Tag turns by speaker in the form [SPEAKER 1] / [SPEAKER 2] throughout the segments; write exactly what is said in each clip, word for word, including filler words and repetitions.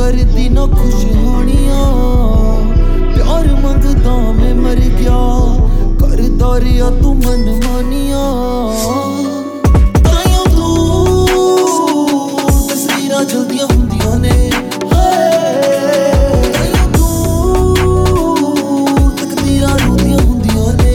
[SPEAKER 1] करदी ना खुश होनिया प्यार मंगदा मैं मर गया करदा रिया तू मन मानिया ताइयों दूर तस्वीरां जल्दियां हुंदियां ने ताइयों दूर तकदीरां रोदियां हुंदियां ने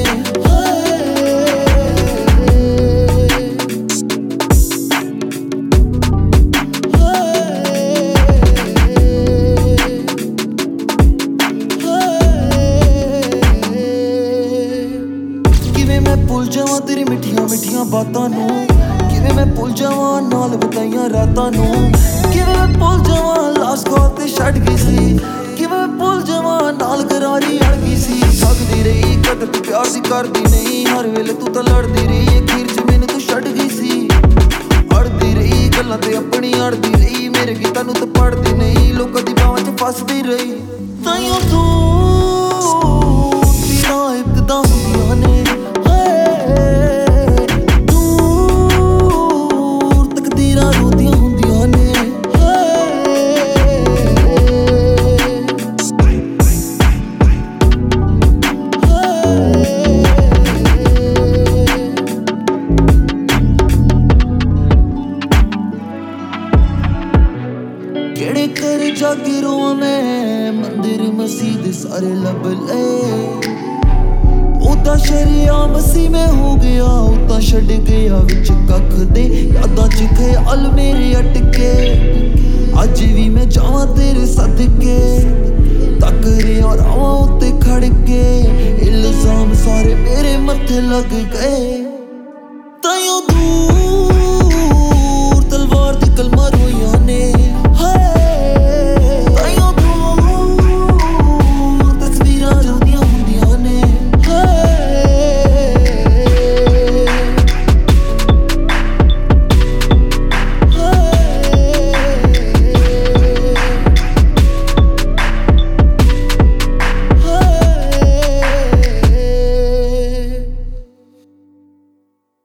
[SPEAKER 1] भुल जावां तेरी मिठियां मिठियां बातां नूं किवें मैं भुल जावां नाल बिताईयां रातां नूं किवें मैं भुल जावां लास्ट कॉल ते छड्ड गई सी किवें मैं भुल जावां नाल करारी अड़ गई सी सकदी रही कदर तू प्यार दी करदी नहीं हर वेले तू तां लड़दी रही अखीर च मैनूं तू छड्ड गई सी अड़दी रही गल्लां ते अपनी अड़दी रही मेरे गीतां नूं तां पढ़दी नहीं लोकां दी बावां च फसदी रही ताइयों तू तेरा इब्तदा हुंदियां ने केड़े कर जाके रोवां मैं मंदिर मसीद सारे लब ले उदा शरिया मसीह में हो गया उदा छड़ गया विच कख दे यादां च ख्याल मेरे अटके अज भी मैं जावां तेरे सदके तक रिया रावां उत्ते खड़ के इल्जाम सारे मेरे मत्थे लग गए